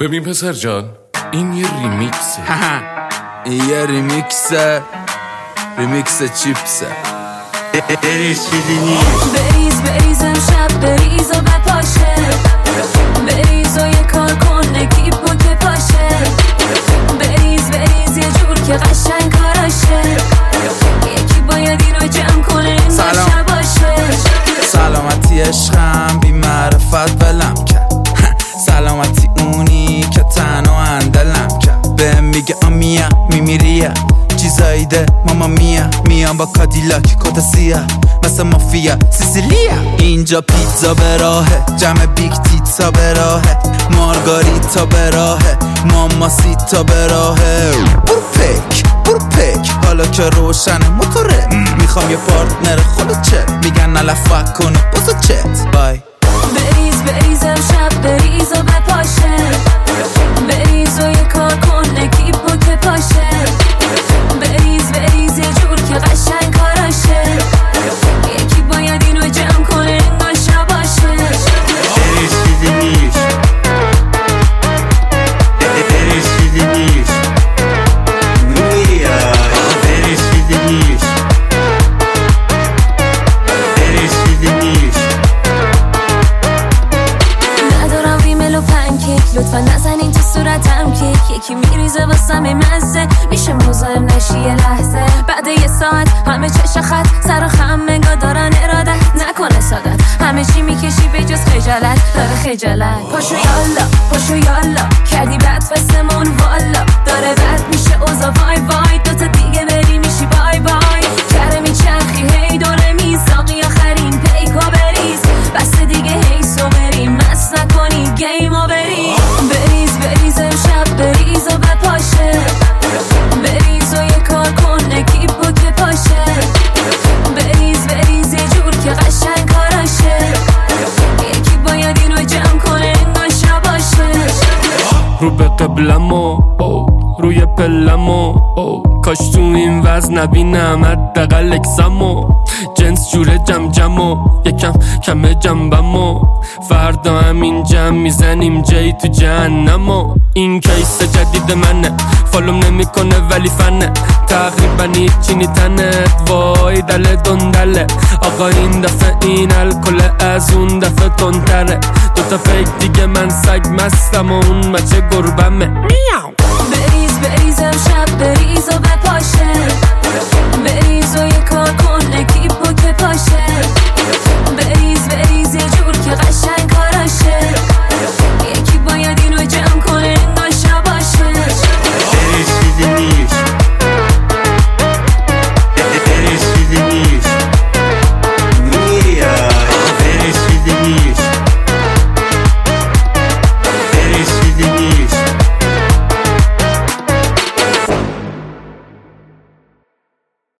ببین پسر جان، این یه ریمیکسه. این یه ریمیکسه، ریمیکس چیپسه. بریز امشب بریز و بپاشه، بریز و یه کار کن نگیب و که پاشه، بریز یه جور که قشنگ کاراشه، یکی باید اینو جمع کنه این باشه باشه. سلامتی عشقم بی معرفت ولم کرد، سلامتی اونی که تنها اندلم کرد. بهم میگه آمیا میمیریه چیزایی ده ماما میام با کادیلاک کت سیاه مثل مافیا سیسیلیا. اینجا پیتزا به راهه، جمع بیگ تیتزا به راهه، مارگاریتا به راهه، ماماسیتا به راهه. برو پک حالا که روشنه موتوره، میخوام یه پارتنر خلوچه، میگن علفک کنه بازو چت بای. بریز امشب بریز و بپاشه، بریز و یه کار کن نگیب و که پاشه، بریز یه جور که قشنگ کاراشه، یکی باید اینو جمع کنه این باشه باشه. ندارم ریمل و پنکیک، لطفا نزنین تو صورتم کیک، یکی میریزه واسم مزه، میشه مزاحم نشی یه لحظه. بعد یه ساعت همه چش خط سر و خم نگاه دارن ارادت نکنه سادت، همه چی میکشی به جز خجالت داره خجالت. پاشو یالا کردی بد فستمون والا، داره بد میشه اوزا وای دوتا دیگه بری میشی بای کره میچرخی هی دوره میزاقی آخرین پیکو بریز، بس دیگه هی سو بریم مس نکنی گیمو بریز امشب بریز و بپاشه، بریز و یه کار کن نگیب و که پاشه، بریز یه جور که قشنگ کاراشه، یکی باید اینو جمع کنه این باشه باشه. رو به قبلمو روی پلمو، کاش تو این وزن نبینم حداقل اکسمو، جنس جوره جمجمو یکم کمه جنبمو، فردا همین جمع میزنیم جایی تو جهنمو. این کیس جدید منه، فالوم نمیکنه ولی فنه، تقریبا هیچی نیتنت وای دله دندله. آقا این دفعه این الکل از اون دفعه تندتره، دوتا پیک دیگه من سگ مستم و اون مچه گربمه. میاو بریز امشب بریز